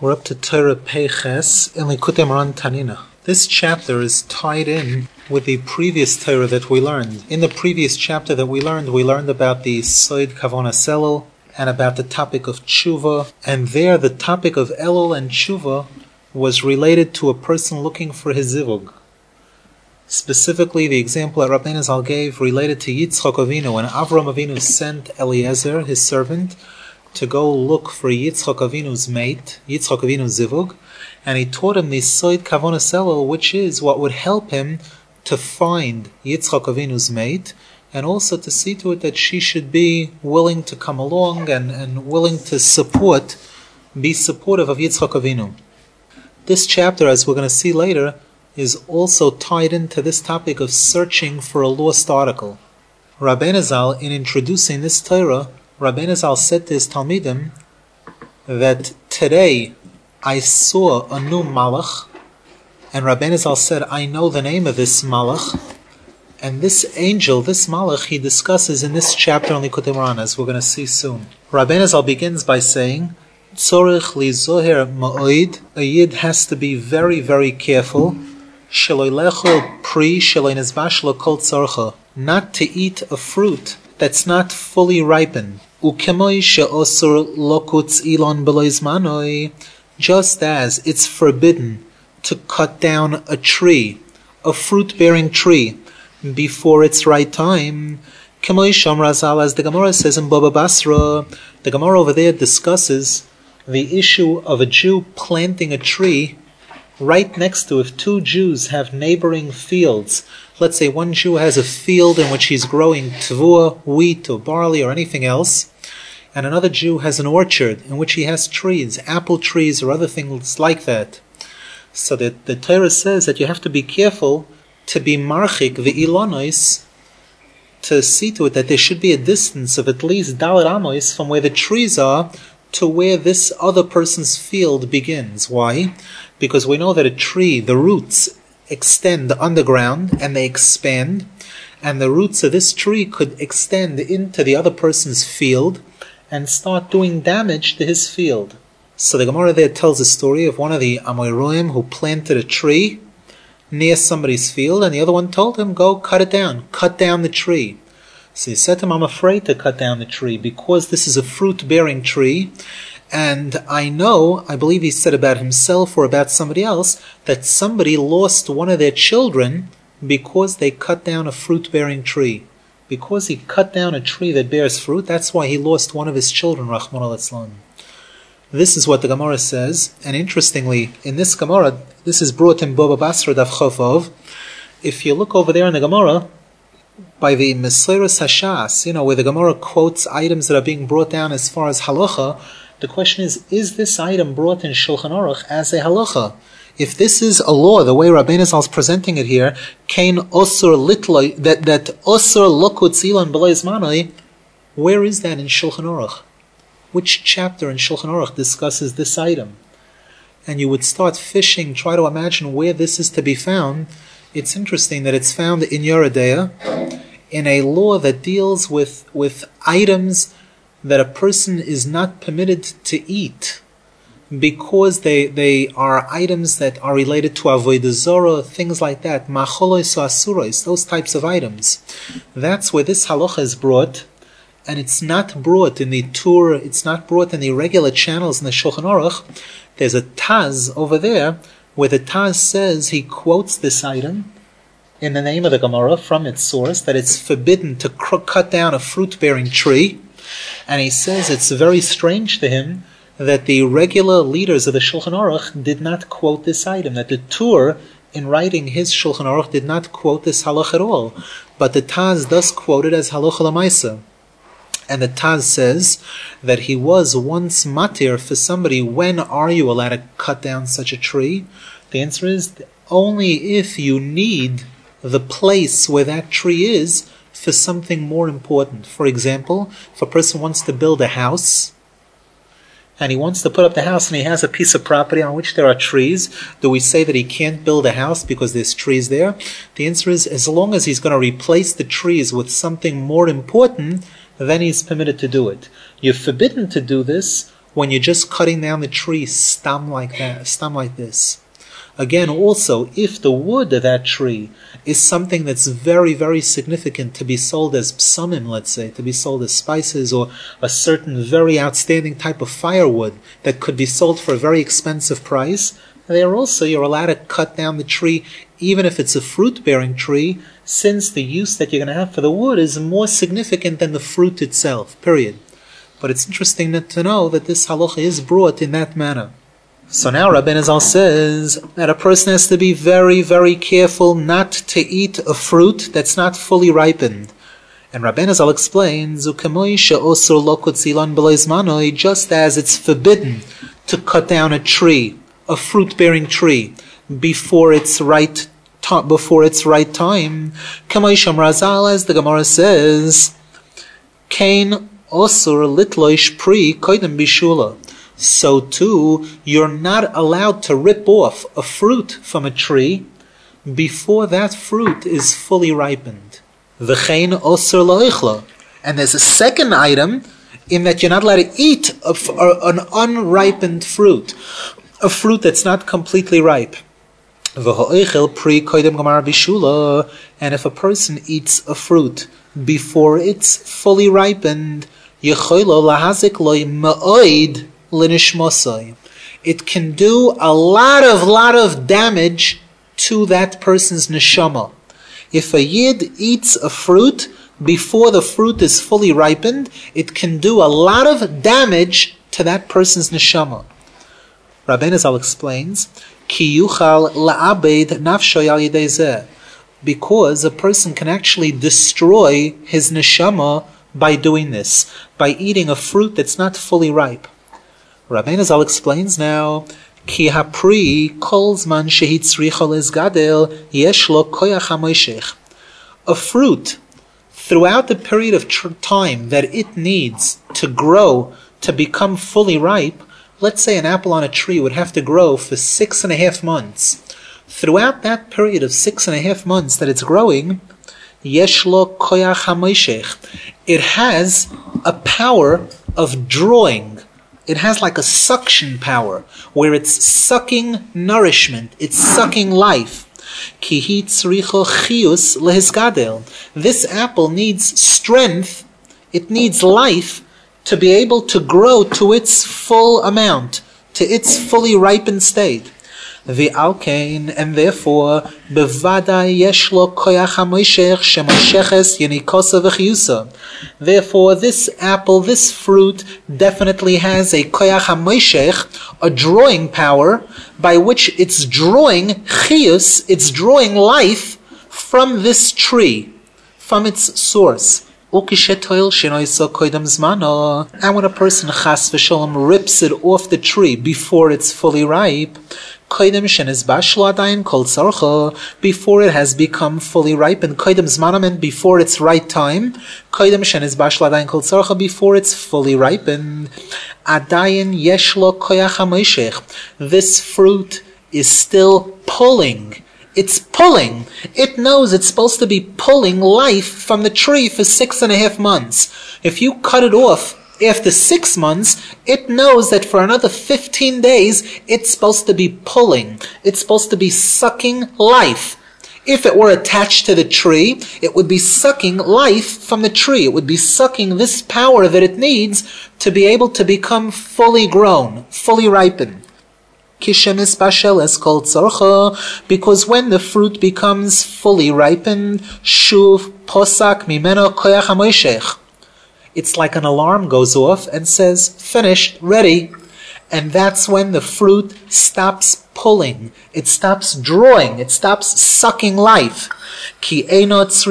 We're up to Torah Peiches in Likutei Moharan Tanina. This chapter is tied in with the previous Torah that we learned. In the previous chapter that we learned about the Soid Kavonas Elul and about the topic of Tshuva. And there the topic of Elul and Tshuva was related to a person looking for his zivug. Specifically, the example that Rabbeinu Zal gave related to Yitzchak Avinu, when Avram Avinu sent Eliezer, his servant, to go look for Yitzchak Avinu's mate, Yitzchak Avinu's zivug, and he taught him the Soid Kavonas Elul, which is what would help him to find Yitzchak Avinu's mate, and also to see to it that she should be willing to come along and willing to be supportive of Yitzchak Avinu. This chapter, as we're going to see later, is also tied into this topic of searching for a lost article. Rabbeinu Zal, in introducing this Torah, Rabbeinu Zal said to his Talmidim that today I saw a new Malach, and Rabbeinu Zal said, I know the name of this Malach, and this angel, this Malach, he discusses in this chapter in Likutei Moharan, as we're going to see soon. Rabbeinu Zal begins by saying, Tzorich li zoher ma'oid, a Yid has to be very, very careful, shelo lechol pri shelo nizbash lo kol tzorcha, not to eat a fruit that's not fully ripened. Ukemoi she'osur lokutz ilon b'lo izmanoi, just as it's forbidden to cut down a tree, a fruit-bearing tree, before its right time. Kemoi shomra Zal, as the Gemara says in Baba Basra, the Gemara over there discusses the issue of a Jew planting a tree right next to, if two Jews have neighboring fields. Let's say one Jew has a field in which he's growing tvua, wheat or barley or anything else, and another Jew has an orchard in which he has trees, apple trees or other things like that. So that the Torah says that you have to be careful to be marchik v'ilonois, to see to it that there should be a distance of at least dalet amos from where the trees are to where this other person's field begins. Why? Because we know that a tree, the roots extend underground and they expand, and the roots of this tree could extend into the other person's field and start doing damage to his field. So the Gemara there tells a story of one of the Amoraim who planted a tree near somebody's field, and the other one told him, go cut it down, cut down the tree. So he said to him, I'm afraid to cut down the tree because this is a fruit-bearing tree, and I believe he said about himself or about somebody else, that somebody lost one of their children because they cut down a fruit-bearing tree. Because he cut down a tree that bears fruit, that's why he lost one of his children, Rahman al-Islam. This is what the Gemara says, and interestingly, in this Gemara, this is brought in Baba Basra Daf Chofov. If you look over there in the Gemara, by the Mesiras Hashas, where the Gemara quotes items that are being brought down as far as halacha, the question is this item brought in Shulchan Aruch as a halacha? If this is a law, the way Rabbeinu Zal is presenting it here, kain osur litloi, that osur lokutz ilon b'lo izmanoi, where is that in Shulchan Aruch? Which chapter in Shulchan Aruch discusses this item? And you would start fishing, try to imagine where this is to be found. It's interesting that it's found in Yeridea, in a law that deals with items that a person is not permitted to eat because they are items that are related to avodah zarah, things like that, macholos or asuros, those types of items. That's where this halacha is brought, and it's not brought in the Tur, it's not brought in the regular channels in the Shulchan Aruch. There's a Taz over there where the Taz says, he quotes this item in the name of the Gemara from its source, that it's forbidden to cut down a fruit-bearing tree, and he says it's very strange to him that the regular leaders of the Shulchan Aruch did not quote this item, that the Tur, in writing his Shulchan Aruch, did not quote this halach at all, but the Taz does quote it as halacha l'maisa. And the Taz says that he was once matir for somebody, when are you allowed to cut down such a tree? The answer is only if you need the place where that tree is for something more important. For example, if a person wants to build a house, and he wants to put up the house and he has a piece of property on which there are trees, do we say that he can't build a house because there's trees there? The answer is, as long as he's going to replace the trees with something more important, then he's permitted to do it. You're forbidden to do this when you're just cutting down the tree stem like that, stem like this. Again, also, if the wood of that tree is something that's very, very significant to be sold as psamim, let's say, to be sold as spices, or a certain very outstanding type of firewood that could be sold for a very expensive price, there also you're allowed to cut down the tree, even if it's a fruit-bearing tree, since the use that you're going to have for the wood is more significant than the fruit itself, period. But it's interesting to know that this halacha is brought in that manner. So now Rabbeinu Zal says that a person has to be very, very careful not to eat a fruit that's not fully ripened. And Rabbeinu Zal explains, just as it's forbidden to cut down a tree, a fruit-bearing tree, before its right time. Kamoisham Razal, as the Gemara says, Kain osur litloish pri koidem bishula. So too, you're not allowed to rip off a fruit from a tree before that fruit is fully ripened. V'chein osur loichla. And there's a second item in that you're not allowed to eat an unripened fruit, a fruit that's not completely ripe. And if a person eats a fruit before it's fully ripened, it can do a lot of damage to that person's neshama. If a yid eats a fruit before the fruit is fully ripened, it can do a lot of damage to that person's neshama. Rabbeinu Zal explains, Ki yuchal la'abed nafsho al yedei zeh, because a person can actually destroy his neshama by doing this, by eating a fruit that's not fully ripe. Rabbeinu Zal explains now, Ki hapri kol zman shehitzricha lezgadel yesh lo koyach hamoshech. A fruit, throughout the period of time that it needs to grow, to become fully ripe, let's say an apple on a tree would have to grow for 6.5 months. Throughout that period of 6.5 months that it's growing, yesh lo koyach hamoshech, it has a power of drawing. It has like a suction power, where it's sucking nourishment, it's sucking life. Kihi tzricho chiyus lehisgadel. This apple needs strength, it needs life, to be able to grow to its full amount, to its fully ripened state. V'alkein, and therefore, bevada yesh lo koyach hamoshech shemosheches yenikosa v'chiyusa. Therefore, this apple, this fruit, definitely has a koyach hamoshech, a drawing power, by which it's drawing chiyus, it's drawing life from this tree, from its source. And when a person chas v'shalom rips it off the tree before it's fully ripe, before it has become fully ripened, before its right time, before it's fully ripened, this fruit is still pulling. It's pulling. It knows it's supposed to be pulling life from the tree for 6.5 months. If you cut it off after 6 months, it knows that for another 15 days, it's supposed to be pulling. It's supposed to be sucking life. If it were attached to the tree, it would be sucking life from the tree. It would be sucking this power that it needs to be able to become fully grown, fully ripened. Because when the fruit becomes fully ripened, shuv posak mimeno koyach hamoshech. It's like an alarm goes off and says, finished, ready. And that's when the fruit stops pulling. It stops drawing. It stops sucking life. Because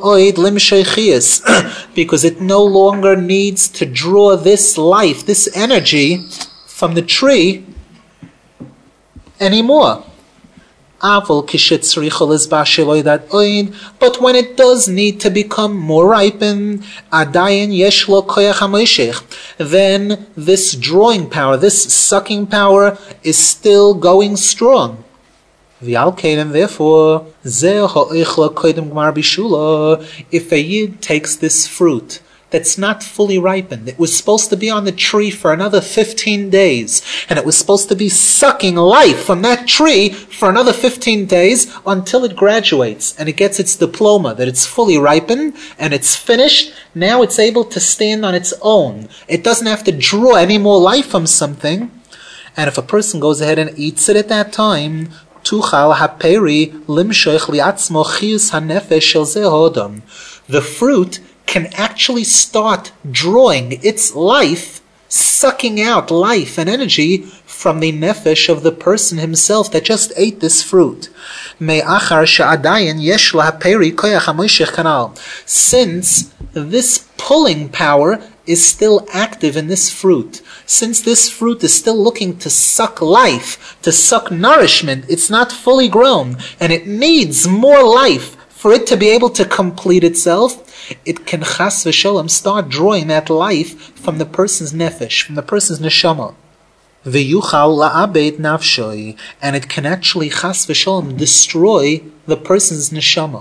it no longer needs to draw this life, this energy from the tree anymore. But when it does need to become more ripened, then this drawing power, this sucking power is still going strong. And therefore, if a yid takes this fruit that's not fully ripened. It was supposed to be on the tree for another 15 days, and it was supposed to be sucking life from that tree for another 15 days until it graduates and it gets its diploma, that it's fully ripened and it's finished. Now it's able to stand on its own. It doesn't have to draw any more life from something. And if a person goes ahead and eats it at that time, tuchal haperi limshoich liatzmo chiyus hanefesh shel zeh hodam. The fruit can actually start drawing its life, sucking out life and energy from the nefesh of the person himself that just ate this fruit. Since this pulling power is still active in this fruit, since this fruit is still looking to suck life, to suck nourishment, it's not fully grown, and it needs more life for it to be able to complete itself, it can chas v'sholem start drawing that life from the person's nefesh, from the person's neshama. V'yuchal la'abed nafshoi, and it can actually chas v'sholem destroy the person's neshama.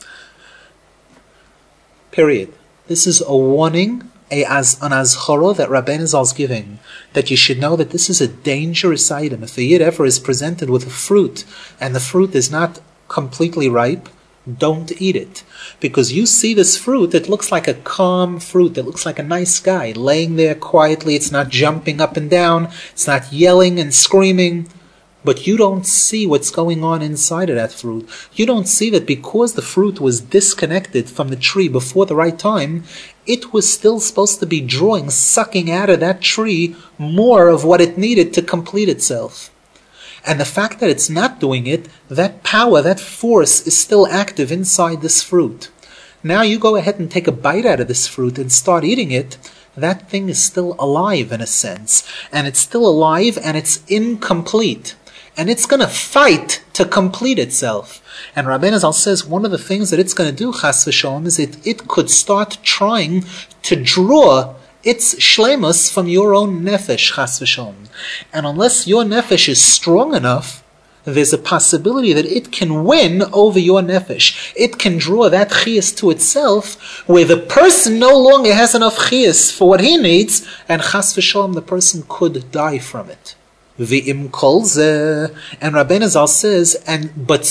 Period. This is a warning, an azchara that Rabbeinu Zal is giving, that you should know that this is a dangerous item. If a yid ever is presented with a fruit, and the fruit is not completely ripe, don't eat it. Because you see this fruit, it looks like a calm fruit, it looks like a nice guy, laying there quietly, it's not jumping up and down, it's not yelling and screaming. But you don't see what's going on inside of that fruit. You don't see that because the fruit was disconnected from the tree before the right time, it was still supposed to be drawing, sucking out of that tree more of what it needed to complete itself. And the fact that it's not doing it, that power, that force is still active inside this fruit. Now you go ahead and take a bite out of this fruit and start eating it, that thing is still alive in a sense. And it's still alive and it's incomplete. And it's going to fight to complete itself. And Rabbeinu Zal says one of the things that it's going to do, chas v'sholem, is it could start trying to draw its shlemus from your own nefesh, chas v'sholem. And unless your nefesh is strong enough, there's a possibility that it can win over your nefesh. It can draw that chiyas to itself, where the person no longer has enough chiyas for what he needs, and chas v'sholem, the person could die from it. V'im kol zeh, and Rabbeinu Zal says, but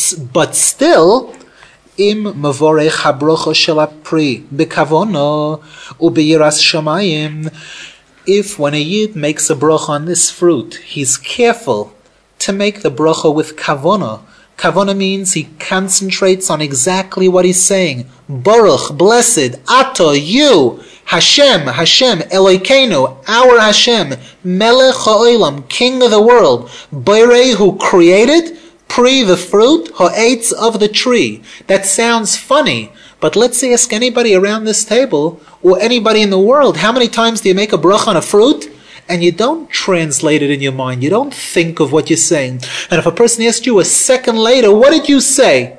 still, im mavorech habrocha shel hapri bekavono ubeyiras shamayim. If when a yid makes a bracha on this fruit, he's careful to make the bracha with kavona. Kavona means he concentrates on exactly what he's saying. Baruch, blessed, Ato, you, Hashem, Elokeinu, our Hashem, Melech HaOlam, King of the world, Borei, who created, Pri, the fruit, Ha'etz, of the tree. That sounds funny, but let's ask anybody around this table, or anybody in the world, how many times do you make a bracha on a fruit? And you don't translate it in your mind. You don't think of what you're saying. And if a person asks you a second later, what did you say?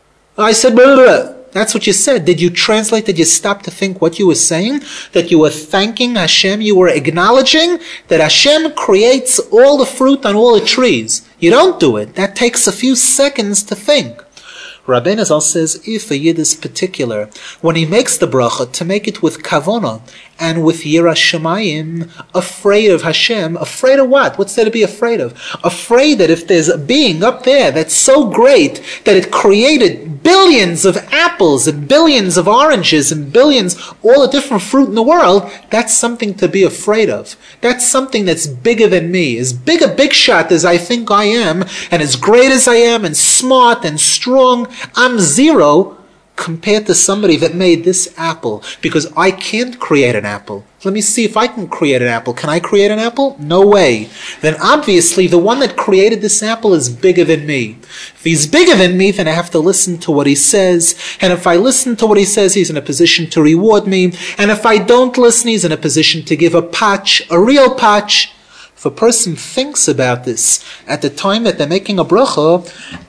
I said, blah, blah, blah. That's what you said. Did you translate? Did you stop to think what you were saying? That you were thanking Hashem? You were acknowledging that Hashem creates all the fruit on all the trees. You don't do it. That takes a few seconds to think. Rabbeinu Zal says, if a yid is particular, when he makes the bracha, to make it with kavona and with yiras shamayim, afraid of Hashem. Afraid of what? What's there to be afraid of? Afraid that if there's a being up there that's so great that it created billions of apples and billions of oranges and billions, all the different fruit in the world, that's something to be afraid of. That's something that's bigger than me. As big a big shot as I think I am, and as great as I am, and smart and strong, I'm zero compared to somebody that made this apple, because I can't create an apple. Let me see if I can create an apple. Can I create an apple? No way. Then obviously the one that created this apple is bigger than me. If he's bigger than me, then I have to listen to what he says. And if I listen to what he says, he's in a position to reward me. And if I don't listen, he's in a position to give a patch, a real patch. If a person thinks about this at the time that they're making a bracha,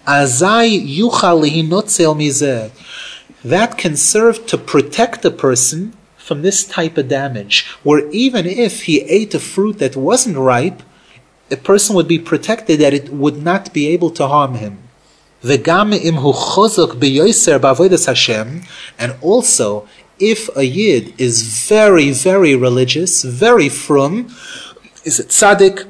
azai yuchal lihinotzel mizeh, that can serve to protect the person from this type of damage, where even if he ate a fruit that wasn't ripe, a person would be protected that it would not be able to harm him. And also, If a Yid is very, very religious, very frum, is it tzaddik,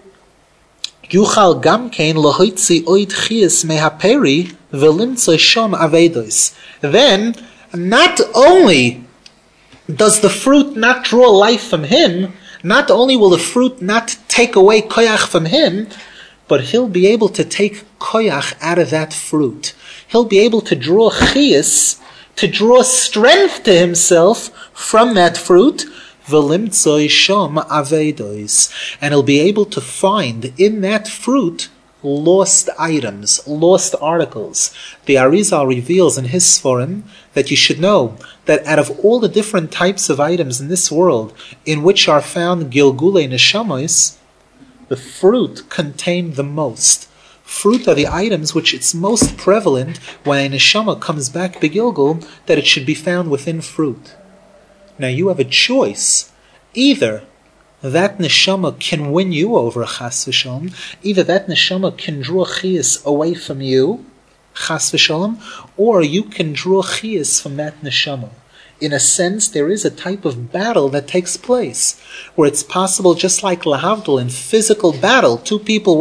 Yuchal gamkein lohoitzi oid chias mehaperi velimtzoi shom avedos. Then, not only does the fruit not draw life from him, not only will the fruit not take away koyach from him, but he'll be able to take koyach out of that fruit. He'll be able to draw chias, to draw strength to himself from that fruit, velimtzoi shom avedos, and he'll be able to find in that fruit lost items, lost articles. The Arizal reveals in his Sforim that you should know that out of all the different types of items in this world in which are found Gilgulei Neshamos, the fruit contained the most. Fruit are the items which it's most prevalent when a neshama comes back begilgul, that it should be found within fruit. Now you have a choice. Either that neshama can win you over chas v'shalom, either that neshama can draw chiyas away from you, chas v'shalom, or you can draw chiyas from that neshama. In a sense, there is a type of battle that takes place, where it's possible, just like lahavdil, in physical battle, two people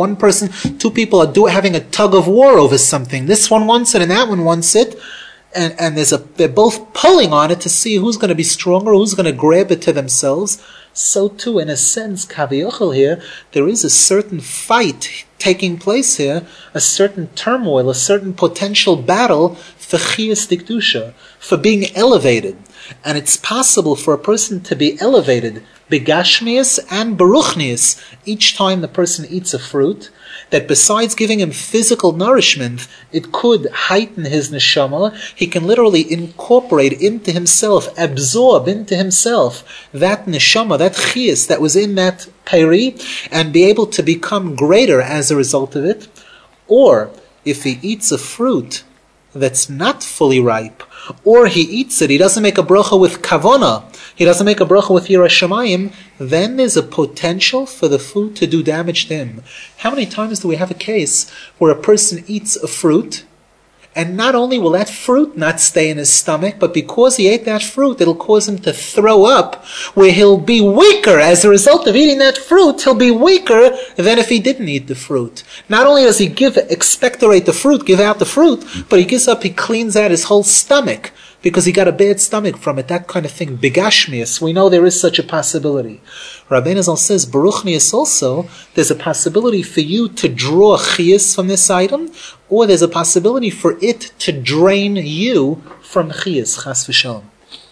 are having a tug of war over something. This one wants it and that one wants it, and they're both pulling on it to see who's going to be stronger, who's going to grab it to themselves. So too, in a sense, Kaviyachal here, there is a certain fight taking place here, a certain turmoil, a certain potential battle for chiyas dikdusha, for being elevated. And it's possible for a person to be elevated begashmias and beruchnias each time the person eats a fruit, that besides giving him physical nourishment, it could heighten his neshama. He can literally incorporate into himself, absorb into himself that neshama, that chiyas that was in that peri, and be able to become greater as a result of it. Or, if he eats a fruit that's not fully ripe, or he eats it, he doesn't make a bracha with kavona, he doesn't make a bracha with yiras shamayim, then there's a potential for the food to do damage to him. How many times do we have a case where a person eats a fruit, and not only will that fruit not stay in his stomach, but because he ate that fruit, it'll cause him to throw up, where he'll be weaker as a result of eating that fruit. He'll be weaker than if he didn't eat the fruit. Not only does he expectorate the fruit, give out the fruit, but he cleans out his whole stomach, because he got a bad stomach from it, that kind of thing. Begashmias, we know there is such a possibility. Rabbeinu Zal says, Baruchnias also, there's a possibility for you to draw chiyas from this item, or there's a possibility for it to drain you from chiyas, chas v'shalom.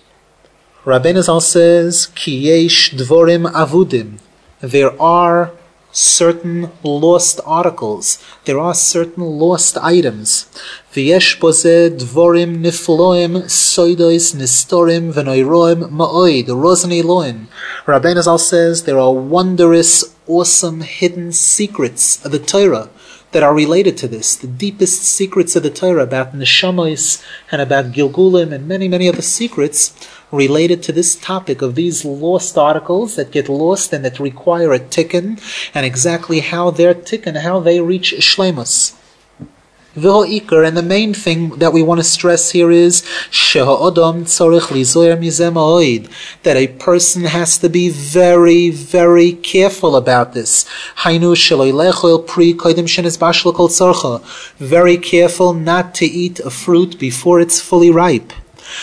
Rabbeinu Zal says, Ki yesh dvorim avudim, there are certain lost articles, there are certain lost items. V'yesh boze dvorim nifloim soidois nistorim v'noiroim ma'oid rozni loim. Rabbeinu Zal says there are wondrous, awesome, hidden secrets of the Torah that are related to this, the deepest secrets of the Torah about neshamas and about gilgulim and many, many other secrets related to this topic of these lost articles that get lost and that require a tikkun, and exactly how they're tikkun, how they reach shleimus. V'ho'ikar, and the main thing that we want to stress here is sheha'odam tzorich lizoyer mizeh ma'od, that a person has to be very, very careful about this. Hainu shelo yilechol pri kodim shenizbash l'kol tzorcha, very careful not to eat a fruit before it's fully ripe.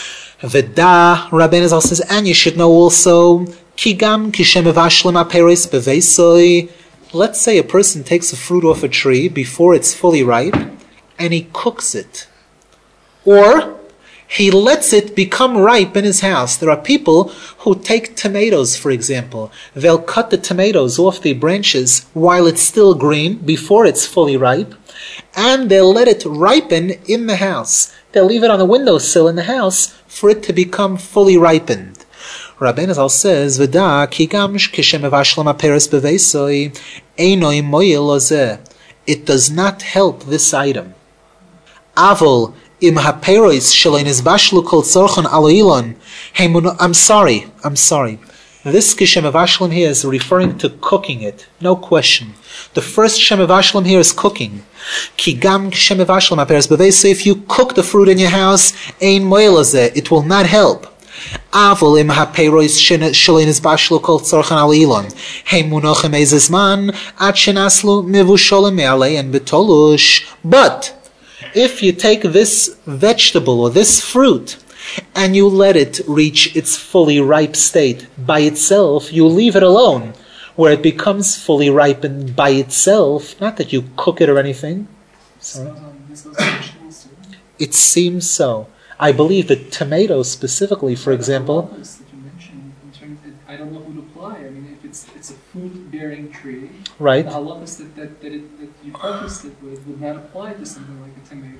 V'da, Rabbeinu Zal says, and you should know also, ki gam kishem evashlim aperos beveisoi, let's say a person takes a fruit off a tree before it's fully ripe, and he cooks it. Or he lets it become ripe in his house. There are people who take tomatoes, for example. They'll cut the tomatoes off the branches while it's still green, before it's fully ripe, and they'll let it ripen in the house. They'll leave it on the windowsill in the house for it to become fully ripened. Rabbeinu Zal says, V'da ki gam kishem evashlim aperos beveisoi einoi moyel lozeh. It does not help this item. Avol im haperos shelo nizbashlu kol tzorchon aloilon. I'm sorry. This kishem evashlim here is referring to cooking it. No question. The first kishem evashlim here is cooking. Ki gam kishem evashlim aperos beveisoi. If you cook the fruit in your house, ein moyel lozeh, it will not help. Avol im haperois shelo nizbashlu kol tzorchan al ilon. He munochem ezizman ad shenaslu mevusholim me'alein betolush. But if you take this vegetable or this fruit and you let it reach its fully ripe state by itself, you leave it alone, where it becomes fully ripened by itself, not that you cook it or anything. Sorry. It seems so. I believe that tomatoes specifically, for example... That you mentioned, in terms of, I don't know who to apply. I mean, if it's a fruit-bearing tree, right. The halachas that you prefaced it with would not apply to something like a tomato.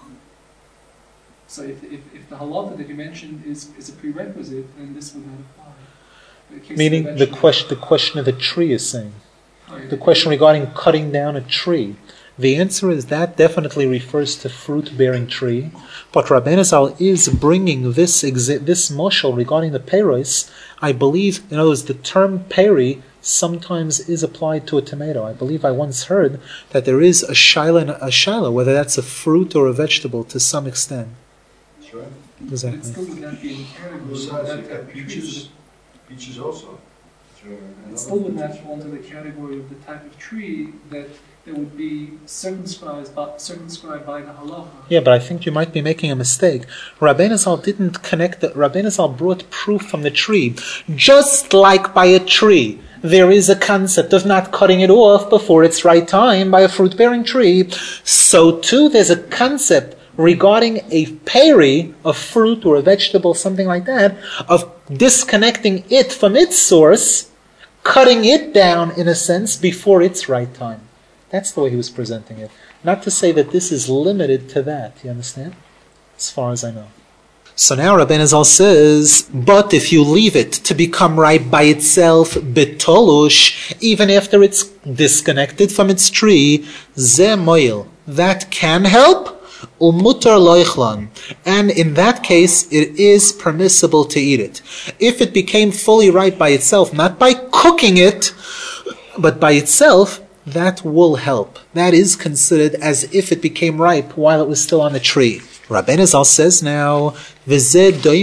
So if the halacha that you mentioned is a prerequisite, then this would not apply. Meaning the question of the tree is saying. The question regarding cutting down a tree. The answer is that definitely refers to fruit-bearing tree, but Rabbeinu Zal is bringing this moshel regarding the peros. I believe, in other words, the term peri sometimes is applied to a tomato. I believe I once heard that there is a shaila, whether that's a fruit or a vegetable to some extent. That's right. Exactly. But it still would not be in the category. Besides, you got peaches also. It still would not fall into the category of the type of tree that would be circumscribed by the halacha. Yeah, but I think you might be making a mistake. Rabbeinu Zal didn't connect that. Rabbeinu Zal brought proof from the tree. Just like by a tree, there is a concept of not cutting it off before its right time by a fruit-bearing tree. So too, there's a concept regarding a peri, a fruit or a vegetable, something like that, of disconnecting it from its source, cutting it down, in a sense, before its right time. That's the way he was presenting it. Not to say that this is limited to that, you understand? As far as I know. So now Rabbeinu Zal says, but if you leave it to become ripe by itself, betolush, even after it's disconnected from its tree, ze moil, that can help, umutar loichlan, and in that case it is permissible to eat it. If it became fully ripe by itself, not by cooking it, but by itself, that will help. That is considered as if it became ripe while it was still on the tree. Rabbeinu Zal says now, this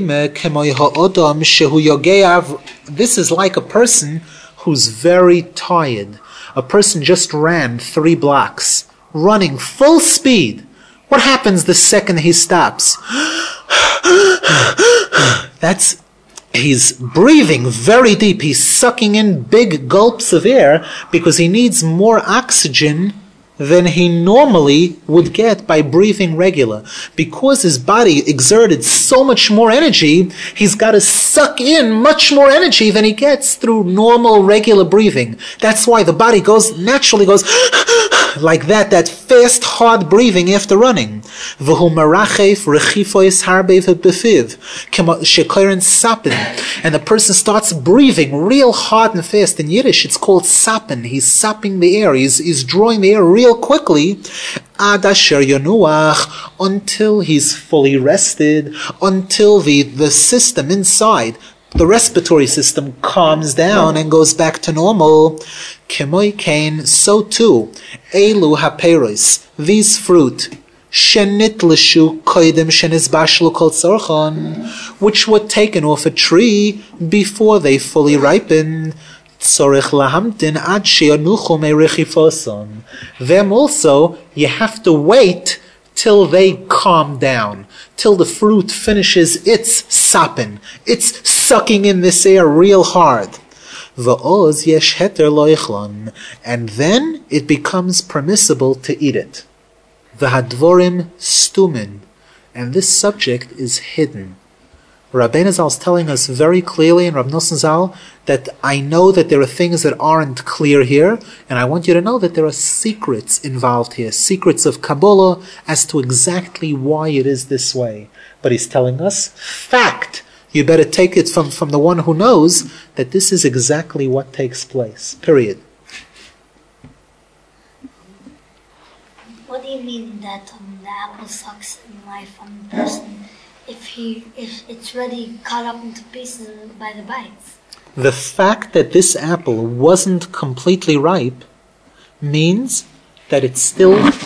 is like a person who's very tired. A person just ran 3 blocks, running full speed. What happens the second he stops? He's breathing very deep. He's sucking in big gulps of air because he needs more oxygen than he normally would get by breathing regular. Because his body exerted so much more energy, he's got to suck in much more energy than he gets through normal, regular breathing. That's why the body naturally goes like that fast, hard breathing after running. And the person starts breathing real hard and fast. In Yiddish, it's called sappen. He's sapping the air. He's drawing the air real quickly. Until he's fully rested, until the system inside, the respiratory system, calms down and goes back to normal. Kemoi kain, so too, elu haperos, these fruit, shenitlishu koidem shenizbashlu kol tzorchon, which were taken off a tree before they fully ripened. Tzorech lahamtin ad sheyanuchu merechifoson. Them also, you have to wait till they calm down, till the fruit finishes its sapping, its sucking in this air real hard. V'oz yesh heter loichlon, and then it becomes permissible to eat it. V'hadvorim stumin, and this subject is hidden. Rabbeinu Zal is telling us very clearly in Rav Nosson Zal that I know that there are things that aren't clear here, and I want you to know that there are secrets involved here, secrets of Kabbalah as to exactly why it is this way. But he's telling us, fact. You better take it from the one who knows that this is exactly what takes place. Period. What do you mean that the apple sucks in life from the person if it's already cut up into pieces by the bites? The fact that this apple wasn't completely ripe means that it's still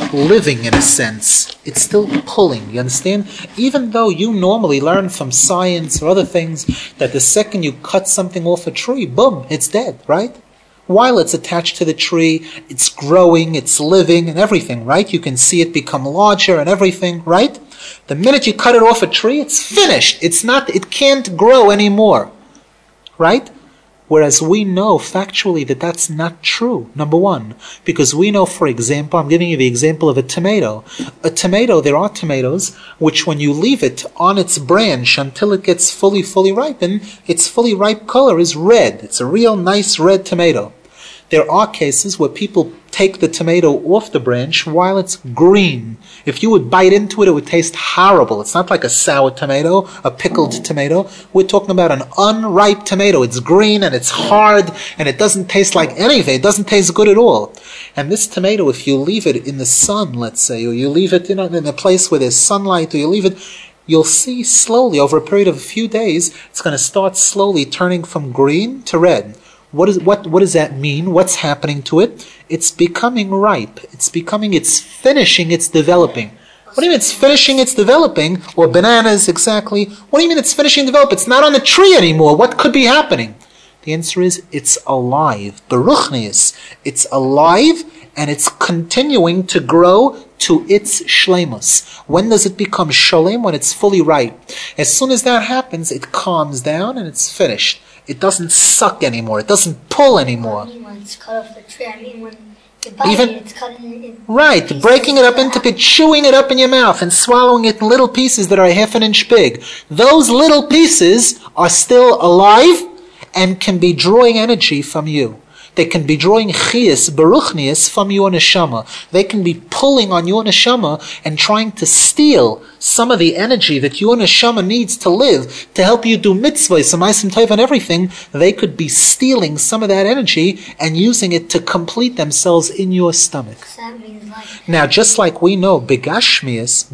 living in a sense. It's still pulling, you understand? Even though you normally learn from science or other things that the second you cut something off a tree, boom, it's dead, right? While it's attached to the tree, it's growing, it's living and everything, right? You can see it become larger and everything, right? The minute you cut it off a tree, it's finished. It can't grow anymore, right? Whereas we know factually that that's not true, number one. Because we know, for example, I'm giving you the example of a tomato. A tomato, there are tomatoes, which when you leave it on its branch until it gets fully ripened, its fully ripe color is red. It's a real nice red tomato. There are cases where people take the tomato off the branch while it's green. If you would bite into it, it would taste horrible. It's not like a sour tomato, a pickled tomato. We're talking about an unripe tomato. It's green and it's hard and it doesn't taste like anything. It doesn't taste good at all. And this tomato, if you leave it in the sun, let's say, or you leave it in a place where there's sunlight, or you leave it, you'll see slowly, over a period of a few days, it's going to start slowly turning from green to red. What does that mean? What's happening to it? It's becoming ripe. It's finishing its developing. What do you mean it's finishing its developing? Or bananas, exactly. What do you mean it's finishing developing? It's not on the tree anymore. What could be happening? The answer is it's alive. Beruchnius. It's alive and it's continuing to grow to its shleimus. When does it become shalem? When it's fully ripe. As soon as that happens, it calms down and it's finished. It doesn't suck anymore. It doesn't pull anymore. I mean when it's cut off the tree. I mean when you bite it, it's cut in right, breaking it up into bits, chewing it up in your mouth and swallowing it in little pieces that are half an inch big. Those little pieces are still alive and can be drawing energy from you. They can be drawing chiyas, beruchnius from your neshama. They can be pulling on your neshama and trying to steal some of the energy that your neshama needs to live, to help you do mitzvahs, samaisim tov and everything. They could be stealing some of that energy and using it to complete themselves in your stomach. That means like Now, just like we know, begashmius,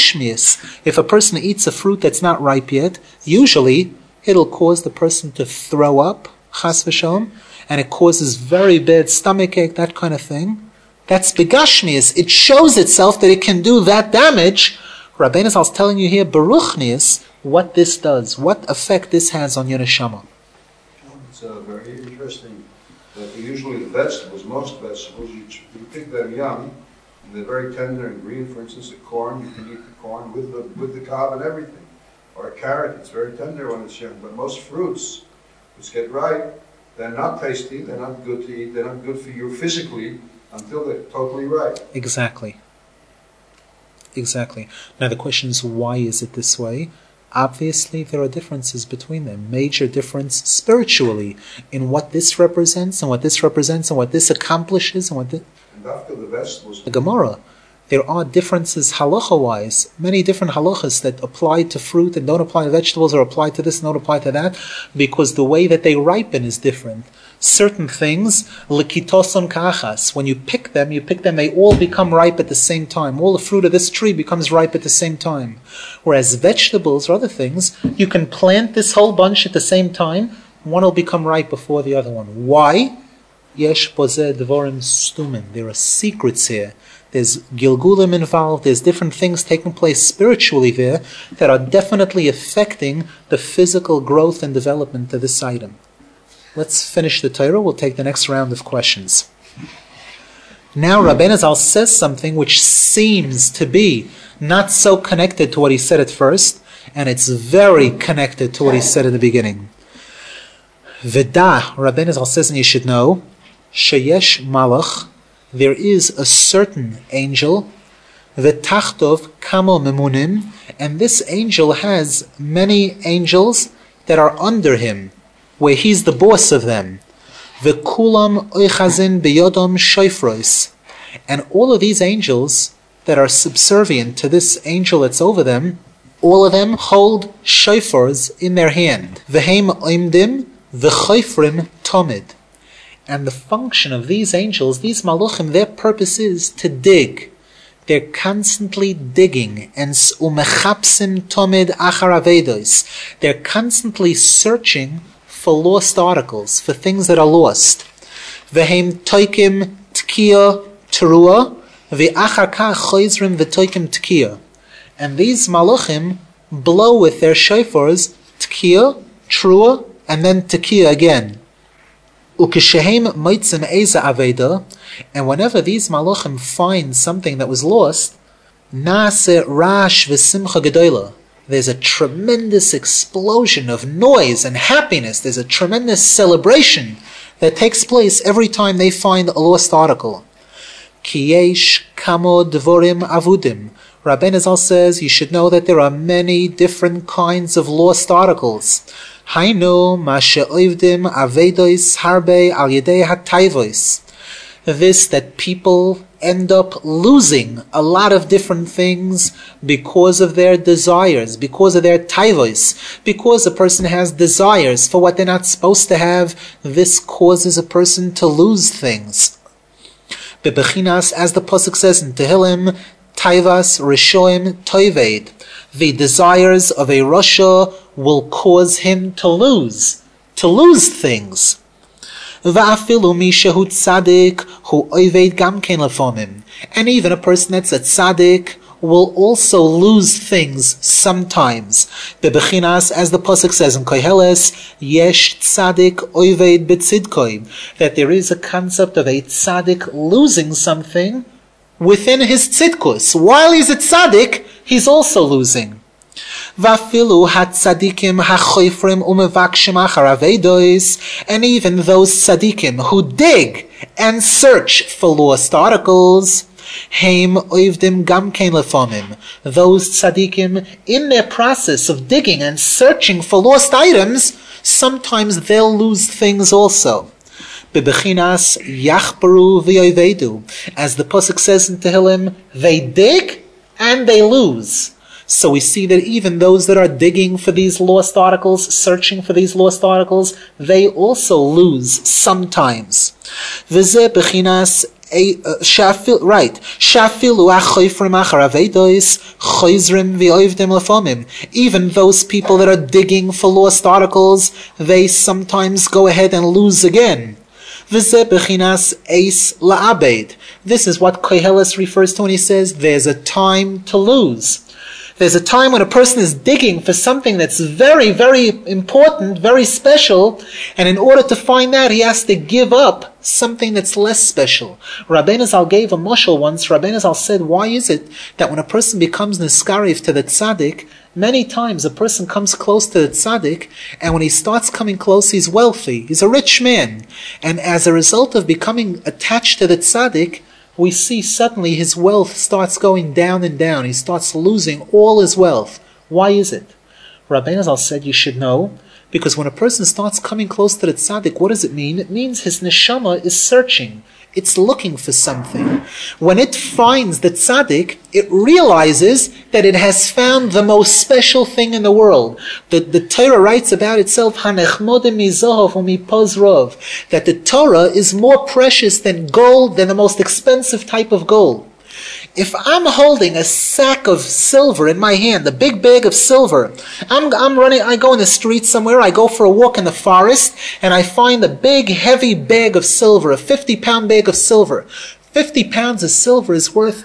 if a person eats a fruit that's not ripe yet, usually it'll cause the person to throw up, chas v'shalom, and it causes very bad stomach ache, that kind of thing. That's begashmius. It shows itself that it can do that damage. Rabbeinu Zal is telling you here, beruchnius, what this does, what effect this has on your neshama. It's very interesting that usually the vegetables, most vegetables, you pick them young, and they're very tender and green. For instance, the corn, you can eat the corn with the cob and everything. Or a carrot, it's very tender when it's young. But most fruits, which get ripe, they're not tasty, they're not good to eat, they're not good for you physically until they're totally ripe. Exactly. Now the question is, why is it this way? Obviously, there are differences between them. Major difference spiritually in what this represents and what this represents and what this accomplishes and what this... And after the vegetables... The Gemara, there are differences halacha-wise, many different halachas that apply to fruit and don't apply to vegetables, or apply to this and don't apply to that, because the way that they ripen is different. Certain things, likitoson kachas, when you pick them, they all become ripe at the same time. All the fruit of this tree becomes ripe at the same time. Whereas vegetables or other things, you can plant this whole bunch at the same time, one will become ripe before the other one. Why? Yesh bozeh dvorim stumin. There are secrets here. There's gilgulim involved, there's different things taking place spiritually there that are definitely affecting the physical growth and development of this item. Let's finish the Torah, we'll take the next round of questions. Now Rabbeinu Zal says something which seems to be not so connected to what he said at first, and it's very connected to what he said in the beginning. V'da, Rabbeinu Zal says, and you should know, sheyesh malach, there is a certain angel, v'tachtov kamo memunim, and this angel has many angels that are under him, where he's the boss of them. V'kulam oichazin beyodom shoifros, and all of these angels that are subservient to this angel that's over them, all of them hold shofars in their hand. V'heim oimdim v'choifrim tomid. And the function of these angels, these maluchim, their purpose is to dig. They're constantly digging. And umechapsim tomid achar avedos. They're constantly searching for lost articles, for things that are lost. Vehem toikim tkiya terua V'achar kach choizrim v'toikim tkiya. And these malachim blow with their shofars tkiya, trua, and then tkiya again. Ukeshehem moitzim eza aveda. And whenever these malachim find something that was lost, nase rash v'simcha gedola. There's a tremendous explosion of noise and happiness. There's a tremendous celebration that takes place every time they find a lost article. Ki yesh kamo dvorim avudim. Rabbeinu Zal says you should know that there are many different kinds of lost articles. Hainu ma she'oivdim avedos harbe al yedei hatayvos. This, that people end up losing a lot of different things because of their desires, because of their taivos, because a person has desires for what they're not supposed to have. This causes a person to lose things. Bebechinas, as the pasuk says in Tehillim, taivas rishoim toived. The desires of a rasha will cause him to lose things. Va'afilu mi shehu tzadik hu oived gam ken lefomim. And even a person that's a tzaddik will also lose things sometimes. Bebechinas, as the pasuk says in Koheles, yesh tzadik oived betzidkoi, that there is a concept of a tzaddik losing something within his tzidkus. While he's a tzaddik, he's also losing. Vafilu hatzadikim hachoifrim umevakshim achar avedos, and even those tzadikim who dig and search for lost articles, heim oivdim gamkein lefomim. Those tzadikim, in their process of digging and searching for lost items, sometimes they'll lose things also. Bebechinas yachbaru v'yovedu, as the pasuk says in Tehillim, they dig and they lose. So we see that even those that are digging for these lost articles, searching for these lost articles, they also lose sometimes. V'zeh bechinas shafilu achoifrim achar avedos choizrim v'oivdim lefomim. Even those people that are digging for lost articles, they sometimes go ahead and lose again. V'zeh bechinas eis la'abed. This is what Koheles refers to when he says there's a time to lose. There's a time when a person is digging for something that's very, very important, very special, and in order to find that, he has to give up something that's less special. Rabbeinu Zal gave a mashal once. Rabbeinu Zal said, why is it that when a person becomes niskariv to the tzaddik, many times a person comes close to the tzaddik, and when he starts coming close, he's wealthy, he's a rich man, and as a result of becoming attached to the tzaddik, we see suddenly his wealth starts going down and down. He starts losing all his wealth. Why is it? Rabbeinu Zal said you should know, because when a person starts coming close to the tzaddik, what does it mean? It means his neshama is searching. It's looking for something. When it finds the tzaddik, it realizes that it has found the most special thing in the world. The Torah writes about itself, Hanechmodim mizohov umipozrov, that the Torah is more precious than gold, than the most expensive type of gold. If I'm holding a sack of silver in my hand, a big bag of silver, I'm running, I go in the street somewhere, I go for a walk in the forest, and I find a big, heavy bag of silver, a 50-pound bag of silver. 50 pounds of silver is worth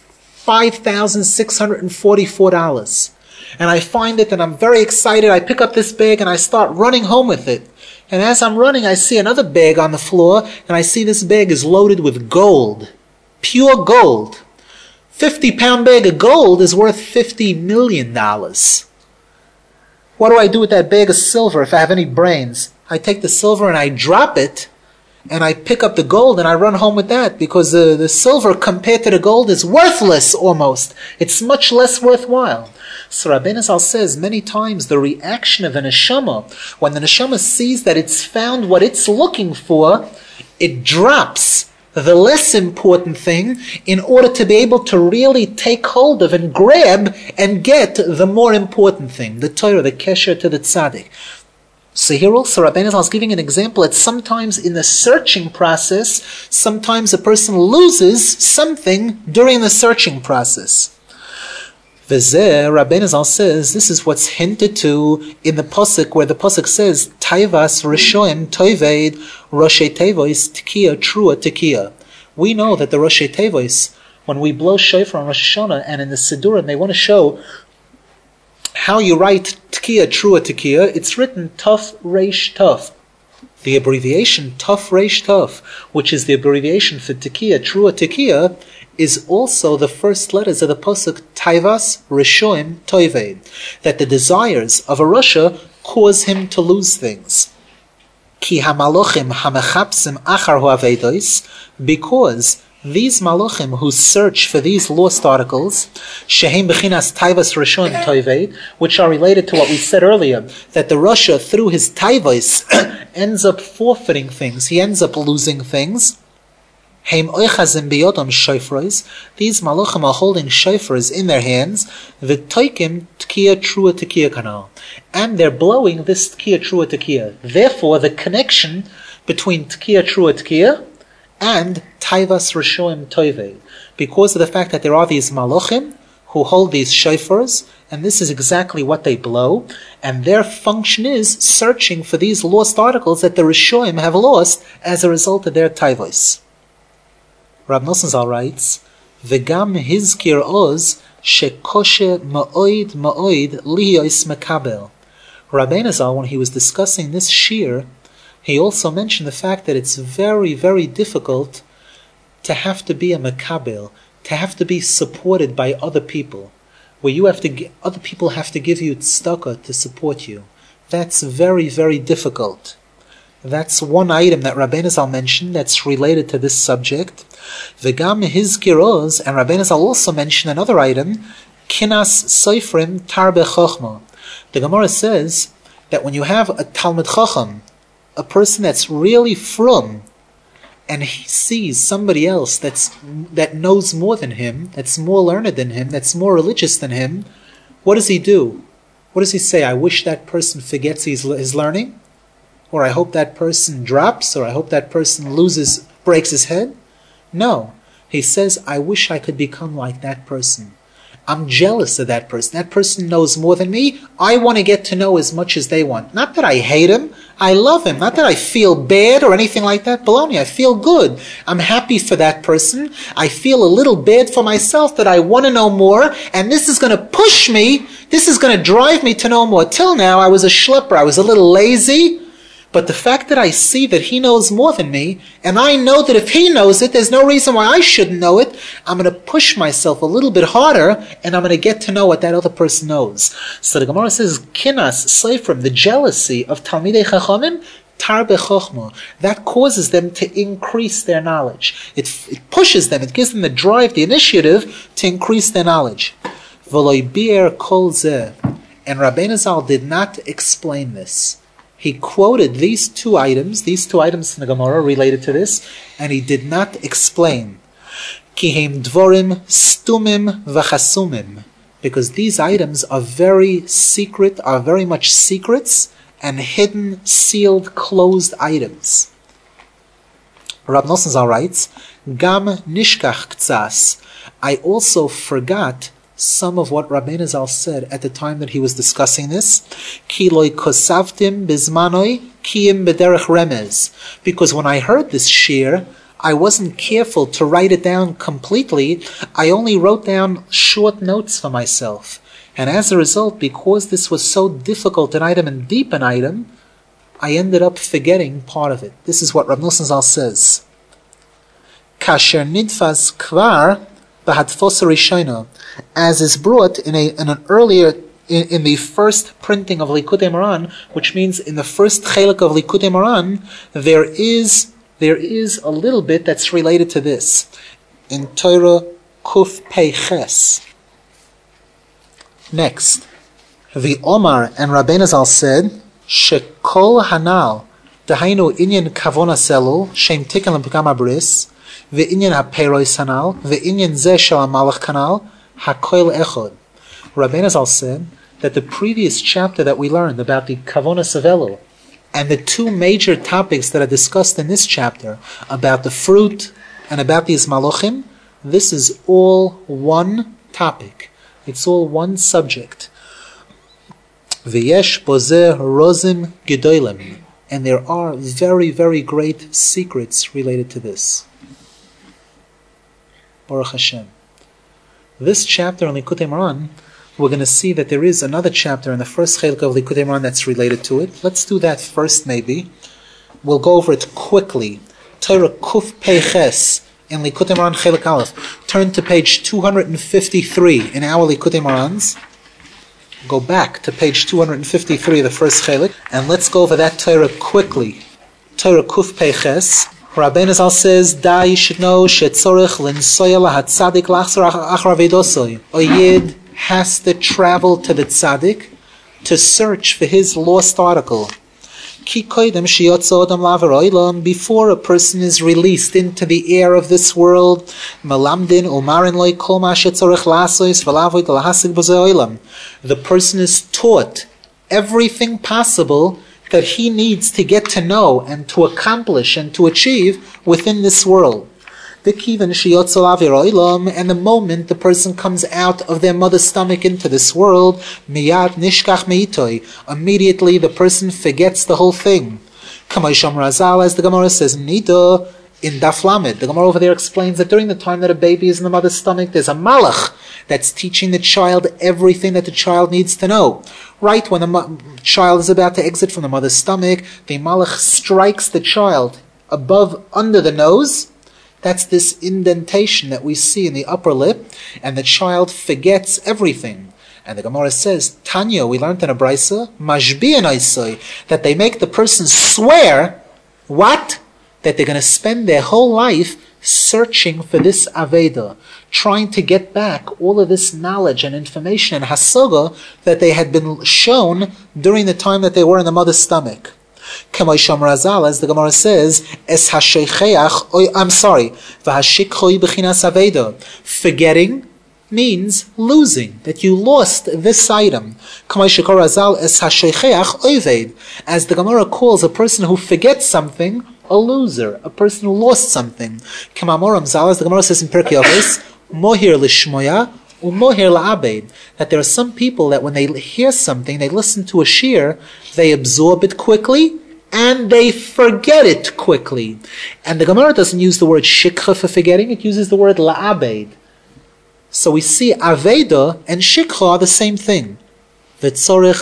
$5,644. And I find it, and I'm very excited. I pick up this bag, and I start running home with it. And as I'm running, I see another bag on the floor, and I see this bag is loaded with gold. Pure gold. 50-pound bag of gold is worth $50 million. What do I do with that bag of silver if I have any brains? I take the silver and I drop it, and I pick up the gold and I run home with that, because the silver compared to the gold is worthless almost. It's much less worthwhile. So Rabbeinu Zal says many times the reaction of a neshama, when the neshama sees that it's found what it's looking for, it drops the less important thing in order to be able to really take hold of and grab and get the more important thing, the Torah, the kesher to the tzaddik. So here also Rabbeinu Zal is giving an example that sometimes in the searching process, sometimes a person loses something during the searching process. V'zeh, Rabbeinu Zal says, this is what's hinted to in the pasuk, where the pasuk says, Taivas Rishoim Toived Roshei Tevois Tekiya Trua Tekiya. We know that the Roshei Tevois when we blow shofar on Rosh Hashanah, and in the Siddurim they want to show how you write Tekiah, Trua Tekiah, it's written Tuf Reish Tuf. The abbreviation Tuf Reish Tuf, which is the abbreviation for Tekiah, Trua Tekiah, is also the first letters of the pasuk Taivas Rishoim Toivei, that the desires of a Rasha cause him to lose things. Ki hamalochim hamechapsim achar huavedos, because these malachim who search for these lost articles, shehem bechinas taivas rishonim toivei, which are related to what we said earlier, that the Rasha through his taivas ends up forfeiting things, he ends up losing things. Heim oichazim biyodam shofros, these malachim are holding shofars in their hands, v'toikim Tekiah Trua Tekiah kanal, and they're blowing this Tekiah Trua Tekiah. Therefore, the connection between Tekiah Trua Tekiah and Taivas Rishoim Toivei, because of the fact that there are these malachim who hold these shofars, and this is exactly what they blow, and their function is searching for these lost articles that the Rishoim have lost as a result of their Taivos. Rab Nosson Zal writes, "V'gam hizkir oz shekoshe ma'oid ma'oid liyos mekabel." Rabbeinu Zal, when he was discussing this shir, he also mentioned the fact that it's very, very difficult to have to be a mekabel, to have to be supported by other people, where you have to, other people have to give you tzedakah to support you. That's very, very difficult. That's one item that Rabbeinu Zal mentioned that's related to this subject. V'gam hizkir oz, and Rabbeinu Zal also mentioned another item, kinas soifrim tarbe chochma. The Gemara says that when you have a Talmid Chacham, a person that's really from, and he sees somebody else that knows more than him, that's more learned than him, that's more religious than him, what does he do? What does he say? I wish that person forgets his learning? Or I hope that person drops? Or I hope that person breaks his head? No. He says, I wish I could become like that person. I'm jealous of that person. That person knows more than me. I want to get to know as much as they want. Not that I hate him. I love him. Not that I feel bad or anything like that. Baloney, I feel good. I'm happy for that person. I feel a little bad for myself that I want to know more. And this is going to push me. This is going to drive me to know more. Till now, I was a schlepper. I was a little lazy. But the fact that I see that he knows more than me, and I know that if he knows it, there's no reason why I shouldn't know it, I'm going to push myself a little bit harder, and I'm going to get to know what that other person knows. So the Gemara says, Kinas, Seifrim, the jealousy of Talmidei Chachamim, Tarbe Chochma, that causes them to increase their knowledge. It pushes them, it gives them the drive, the initiative to increase their knowledge. V'loi bi'er kol zeh. And Rabbeinu Zal did not explain this. He quoted these two items in the Gemara related to this, and he did not explain. Ki heim dvorim stumim v'chasumim, because these items are very secret, are very much secrets, and hidden, sealed, closed items. Rab Nosson Zal writes, Gam nishkach ktsas, I also forgot some of what Rabbeinu Zal said at the time that he was discussing this. Ki loy kosavtim bizmanoi kiyim bederech remez. Because when I heard this shir, I wasn't careful to write it down completely. I only wrote down short notes for myself. And as a result, because this was so difficult an item and deep an item, I ended up forgetting part of it. This is what Rab Nosson Zal says. Kasher nidfas kvar b'hatfosa rishona, as is brought in the first printing of Likutei Moran, which means in the first chelik of Likutei Moran, there is a little bit that's related to this in Torah Kuf Pei Ches. Next, the Omar and Rabbeinu Zal said, Shekol Hanal, Dahainu Inyan Kavona Selul, Shem Tikkun L'Pagam Abris, Ve'inyan HaPeiros Hanal, Ve'inyan Zeh Shel HaMalach Kanal, HaKoil Echod. Rabbeinu Zal said that the previous chapter that we learned about the Kavonas of Elul, and the two major topics that are discussed in this chapter, about the fruit and about these malachim, this is all one topic. It's all one subject. V'yesh bozeh rozim gedolim, and there are very, very great secrets related to this. Baruch Hashem. This chapter in Likutei Moharan, we're going to see that there is another chapter in the first chelik of Likutei Moharan that's related to it. Let's do that first, maybe. We'll go over it quickly. Torah Kuf Peiches in Likutei Moharan chelik Aleph. Turn to page 253 in our Likutei Moharans. Go back to page 253, the first chelik, and let's go over that Torah quickly. Torah Kuf Peiches. Rabbeinu Zal says, "Da you should know shetzorich l'nsoya lahatzadik lachzor achar avedosoi." A yid has to travel to the tzaddik to search for his lost article. Ki koydem sheyotzo adam la'avera olam, before a person is released into the air of this world, melamdin umarin loy kol ma shetzorich la'asos v'la'avoid lahasig b'zeh olam. The person is taught everything possible that he needs to get to know and to accomplish and to achieve within this world. And the moment the person comes out of their mother's stomach into this world, immediately the person forgets the whole thing. As the Gemara says, Nida in Daf Lamed, the Gemara over there explains that during the time that a baby is in the mother's stomach, there's a malach that's teaching the child everything that the child needs to know. Right when the child is about to exit from the mother's stomach, the malach strikes the child under the nose. That's this indentation that we see in the upper lip, and the child forgets everything. And the Gemara says, Tanya, we learned in a brisa, Mashbi'an Aisai, that they make the person swear, what? That they're going to spend their whole life searching for this Aveda, trying to get back all of this knowledge and information and hasaga that they had been shown during the time that they were in the mother's stomach. As the Gemara says, forgetting means losing, that you lost this item. As the Gemara calls a person who forgets something a loser, a person who lost something. As the Gemara says in Pirkei Avos, mohir lishmoya umohir la'abed, that there are some people that when they hear something, they listen to a shir, they absorb it quickly and they forget it quickly. And the Gemara doesn't use the word shikha for forgetting, it uses the word la'abed. So we see aveda and shikha are the same thing. And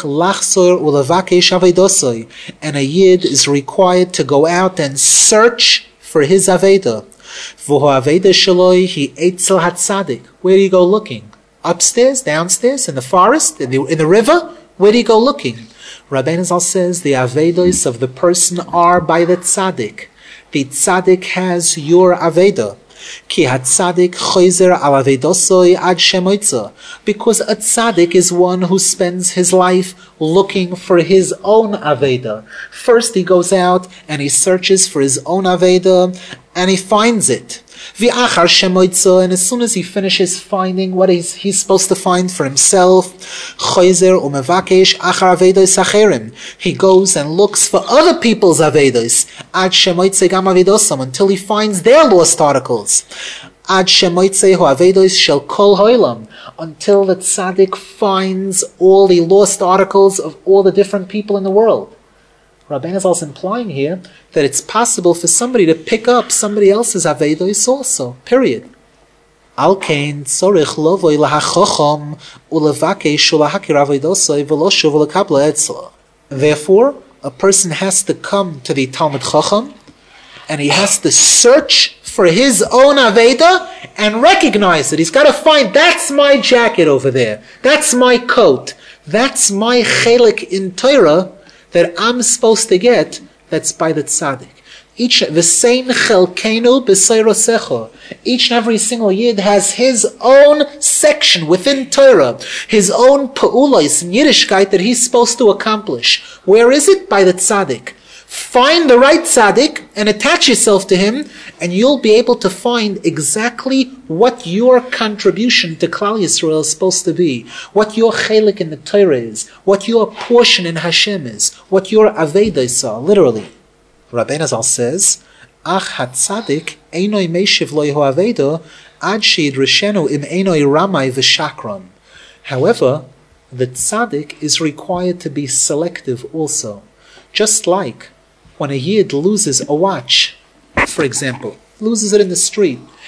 a yid is required to go out and search for his aveda. Where do you go looking? Upstairs, downstairs, in the forest, in the river? Where do you go looking? Rabbeinu Zal says the avedos of the person are by the tzaddik. The tzaddik has your aveda. Because a tzaddik is one who spends his life looking for his own aveda. First he goes out and he searches for his own aveda and he finds it. And as soon as he finishes finding what he's supposed to find for himself, he goes and looks for other people's avedos until he finds their lost articles. Until the tzaddik finds all the lost articles of all the different people in the world. Rabbeinu Zal is implying here that it's possible for somebody to pick up somebody else's avedos also. Period. Alkein tzorich lovoi lahachacham ulevakesh ulahakir avedosoi v'loshuv ulekabla etzla. Therefore, a person has to come to the Talmud Chacham and he has to search for his own aveda and recognize it. He's got to find, that's my jacket over there. That's my coat. That's my chelik in Torah that I'm supposed to get, that's by the tzaddik. Each and every single yid has his own section within Torah, his own pa'ulos in Yiddishkeit that he's supposed to accomplish. Where is it? By the tzaddik. Find the right tzaddik and attach yourself to him, and you'll be able to find exactly what your contribution to Klal Yisrael is supposed to be, what your chelik in the Torah is, what your portion in Hashem is, what your avedos are, literally. Rabbeinu Zal says, Ach hatzadik einoi meshiv lo yehu avedo ad sheidrishenu im einoi ramai v'shakram. However, the tzaddik is required to be selective also. Just like when a yid loses a watch, for example, loses it in the street,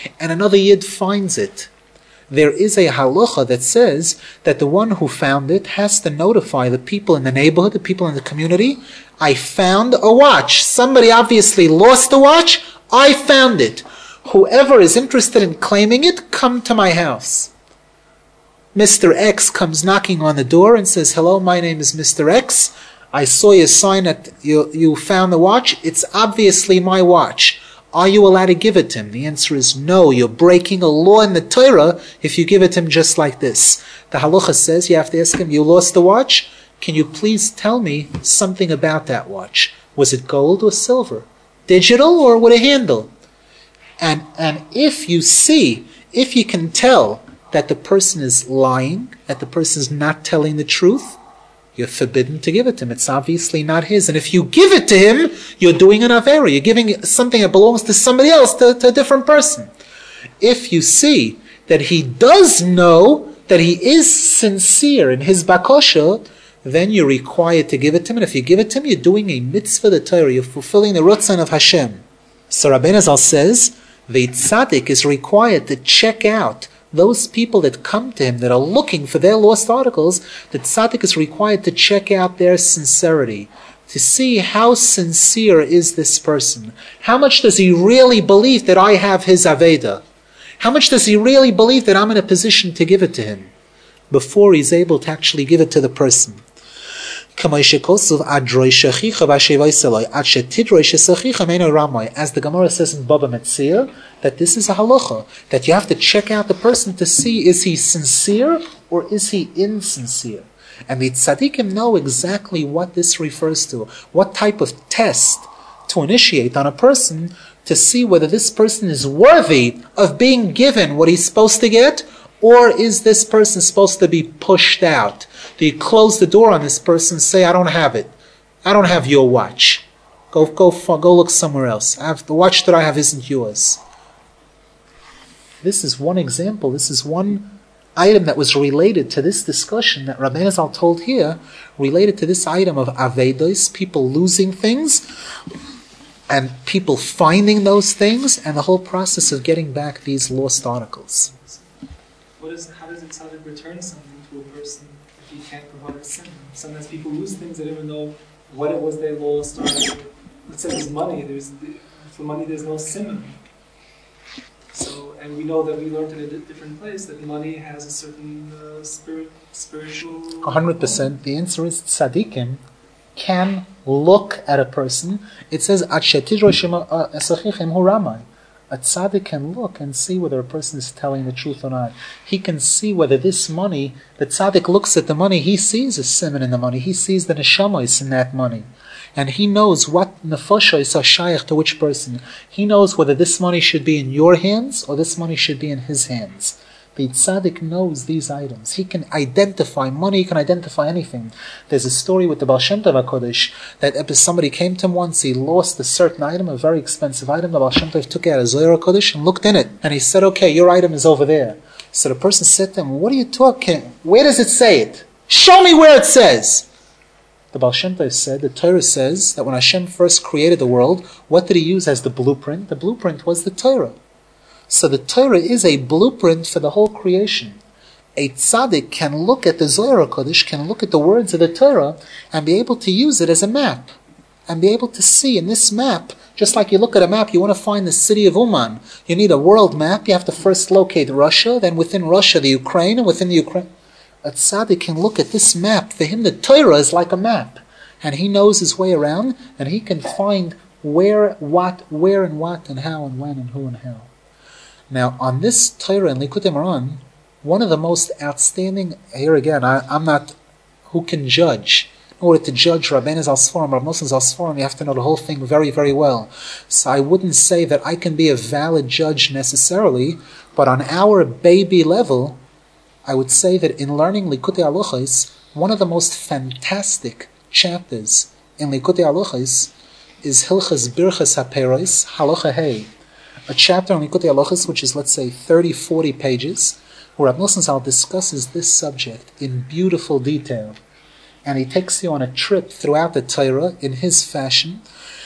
and another Yid finds it, there is a halacha that says that the one who found it has to notify the people in the neighborhood, the people in the community, I found a watch. Somebody obviously lost the watch. I found it. Whoever is interested in claiming it, come to my house. Mr. X comes knocking on the door and says, hello, my name is Mr. X. I saw your sign that you found the watch. It's obviously my watch. Are you allowed to give it to him? The answer is no. You're breaking a law in the Torah if you give it to him just like this. The halacha says you have to ask him, you lost the watch? Can you please tell me something about that watch? Was it gold or silver? Digital or with a handle? And if you can tell that the person is lying, that the person is not telling the truth, you're forbidden to give it to him. It's obviously not his. And if you give it to him, you're doing an avera. You're giving something that belongs to somebody else, to a different person. If you see that he does know that he is sincere in his bakosha, then you're required to give it to him. And if you give it to him, you're doing a mitzvah the Torah. You're fulfilling the Ratzon of Hashem. So Rabbeinu Zal says, the tzaddik is required to check out those people that come to him that are looking for their lost articles. The tzaddik is required to check out their sincerity, to see how sincere is this person. How much does he really believe that I have his aveda? How much does he really believe that I'm in a position to give it to him before he's able to actually give it to the person? As the Gemara says in Baba Metzia, that this is a halacha, that you have to check out the person to see, is he sincere or is he insincere? And the tzaddikim know exactly what this refers to, what type of test to initiate on a person to see whether this person is worthy of being given what he's supposed to get, or is this person supposed to be pushed out? Do you close the door on this person and say, I don't have it. I don't have your watch. Go look somewhere else. The watch that I have isn't yours. This is one example. This is one item that was related to this discussion that Rabbeinu Zal told here, related to this item of avedos, people losing things, and people finding those things, and the whole process of getting back these lost articles. How does a tzaddik return something to a person if he can't provide a simon? Sometimes people lose things, they don't even know what it was they lost. Or, let's say there's money, for money there's no simon. So, and we know that we learned in a different place that money has a certain spiritual... 100%. The answer is tzaddikim can look at a person. It says, a tzaddik can look and see whether a person is telling the truth or not. He can see whether this money, the tzaddik looks at the money, he sees a simon in the money, he sees the neshama is in that money. And he knows what nefosha is shayach to which person. He knows whether this money should be in your hands or this money should be in his hands. The tzaddik knows these items. He can identify money, he can identify anything. There's a story with the Baal Shem Tov HaKodesh that somebody came to him once, he lost a certain item, a very expensive item. The Baal Shem Tov took out a Zohar HaKodesh and looked in it. And he said, okay, your item is over there. So the person said to him, what are you talking? Where does it say it? Show me where it says. The Baal Shem Tov said, the Torah says that when Hashem first created the world, what did he use as the blueprint? The blueprint was the Torah. So the Torah is a blueprint for the whole creation. A tzaddik can look at the Zohar HaKodesh, can look at the words of the Torah, and be able to use it as a map. And be able to see in this map, just like you look at a map, you want to find the city of Uman. You need a world map, you have to first locate Russia, then within Russia the Ukraine, and within the Ukraine... A tzaddik can look at this map. For him the Torah is like a map. And he knows his way around, and he can find where and what, and how, and when, and who, and how. Now, on this Torah in Likutei Moharan, one of the most outstanding, here again, I'm not, who can judge? In order to judge Rabbeinu Zal Sforim, Rav Nosson Zal Sforim, you have to know the whole thing very, very well. So I wouldn't say that I can be a valid judge necessarily, but on our baby level, I would say that in learning Likutei Halachos, one of the most fantastic chapters in Likutei Halachos is Hilchas Birchas HaPeiros, Halacha Hey. A chapter on Likutei Halachos, which is, let's say, 30, 40 pages, where Rav Nosson Zal discusses this subject in beautiful detail. And he takes you on a trip throughout the Torah in his fashion.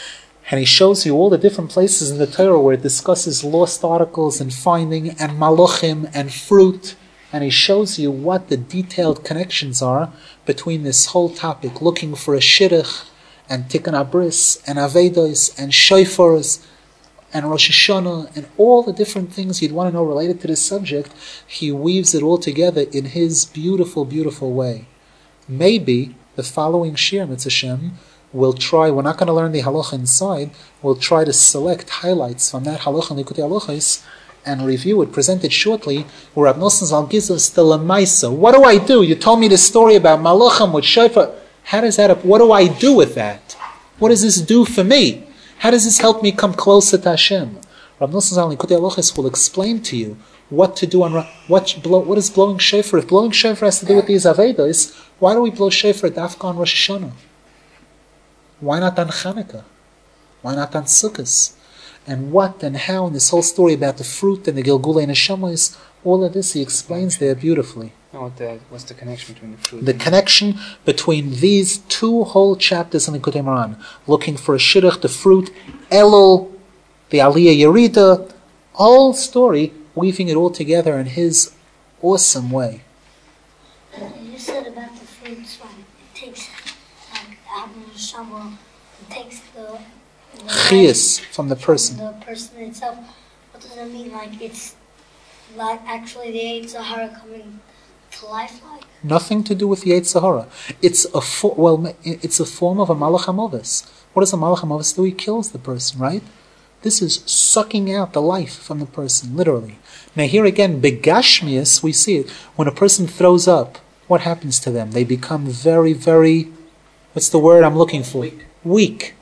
And he shows you all the different places in the Torah where it discusses lost articles and finding and malachim and fruit. And he shows you what the detailed connections are between this whole topic, looking for a shidduch and tikkun abris and avedos and shofars and Rosh Hashanah and all the different things you'd want to know related to this subject. He weaves it all together in his beautiful, beautiful way. Maybe the following Shir Mitzvah Shem, we're not going to learn the halacha inside, we'll try to select highlights from that halacha and Likutei Halachos and review it, present it shortly, where Rav Nosson Zal gives us the lemaisa. What do I do? You told me the story about malachim with shofar. How does that, what do I do with that? What does this do for me? How does this help me come closer to Hashem? Rav Nosson Zal Likutei Halachos will explain to you what to do on what is blowing shofar. If blowing shofar has to do with these avedos, why do we blow shofar dafka on Rosh Hashanah? Why not on Chanukah? Why not on Sukkot? And what and how, and this whole story about the fruit and the Gilgulei Neshamos, all of this he explains there beautifully. What's the connection between the fruit? The connection between these two whole chapters in the Likutei Moharan, looking for a shidduch, the fruit, Elul, the Aliyah Yerida, whole story, weaving it all together in his awesome way. You said about the fruits, right? It takes, like, Abba Shavuot, it takes the Chiyas from the person. The person itself. What does that mean? Like, it's like actually the Yetzer Hara coming to life, like? Nothing to do with the Yetzer Hara. It's a form of a Malach HaMoves. What does a Malach HaMoves do? He kills the person, right? This is sucking out the life from the person, literally. Now here again, begashmias, we see it. When a person throws up, what happens to them? They become very, very, what's the word I'm looking for? Weak.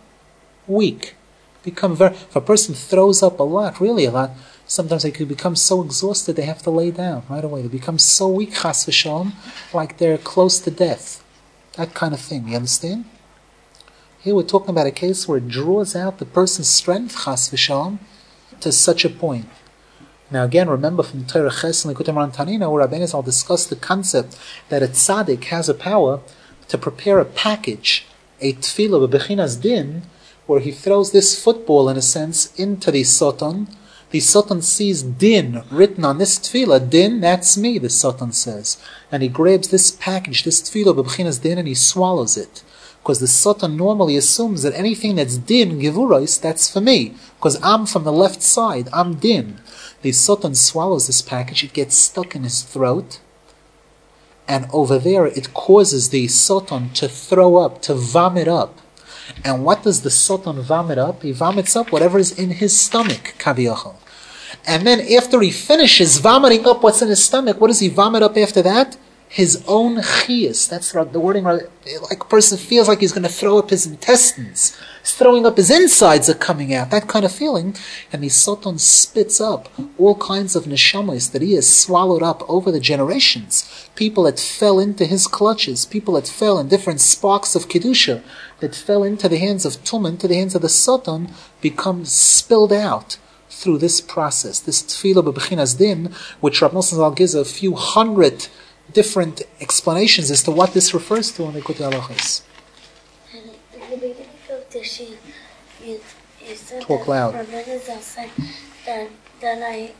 If a person throws up a lot, really a lot, sometimes they could become so exhausted they have to lay down right away. They become so weak, chas v'shalom, like they're close to death. That kind of thing, you understand? Here we're talking about a case where it draws out the person's strength, chas v'shalom, to such a point. Now again, remember from Torah Ches and Likutei Moharan Tanina, where Rabbeinu Zal discussed the concept that a tzaddik has a power to prepare a package, a tefillah, a bechinas din, where he throws this football, in a sense, into the Satan. The Satan sees din written on this tefillah. Din, that's me, the Satan says. And he grabs this package, this tefillah, bechinas din, and he swallows it. Because the Satan normally assumes that anything that's din, gevuros, that's for me. Because I'm from the left side, I'm din. The Satan swallows this package, it gets stuck in his throat, and over there it causes the Satan to throw up, to vomit up. And what does the Satan vomit up? He vomits up whatever is in his stomach, kaviyachol. And then after he finishes vomiting up what's in his stomach, what does he vomit up after that? His own chiyas. That's the wording, like a person feels like he's going to throw up his intestines. He's throwing up, his insides are coming out, that kind of feeling. And the Satan spits up all kinds of neshamas that he has swallowed up over the generations. People that fell into his clutches, people that fell in different sparks of Kedusha, that fell into the hands of Tum, into the hands of the Satan, become spilled out through this process, this tefillah bechinas din, which Rav Nosson Zal gives a few hundred different explanations as to what this refers to in the Likutei Halachos. And in the beginning of the sheet, you said Talk that loud. Rabbeinu Zal said that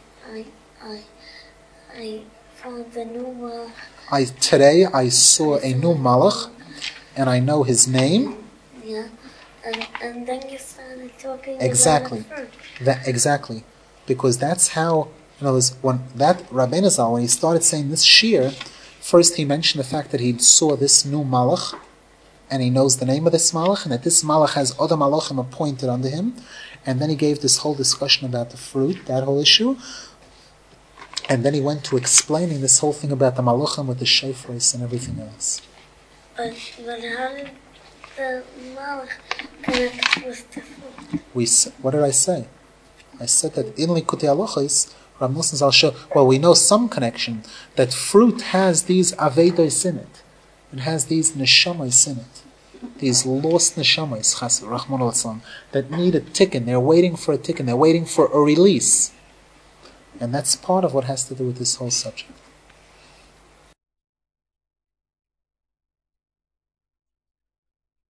I found the new Today I saw a new malach, and I know his name. Yeah, and then you started talking Exactly. about fruit. Exactly. Because that's how, when that Rabbeinu Zal, when he started saying this shir, first he mentioned the fact that he saw this new malach, and he knows the name of this malach, and that this malach has other malachim appointed under him, and then he gave this whole discussion about the fruit, that whole issue, and then he went to explaining this whole thing about the malachim with the shofros and everything else. But how did the malach connect with the fruit? What did I say? I said that in Likutei Halachos, Rav Nosson Zal show, well, we know some connection, that fruit has these avedos in it. It has these neshamas in it. These lost neshamas, Rahman al-Islam, that need a tikkun. They're waiting for a tikkun. They're waiting for a release. And that's part of what has to do with this whole subject.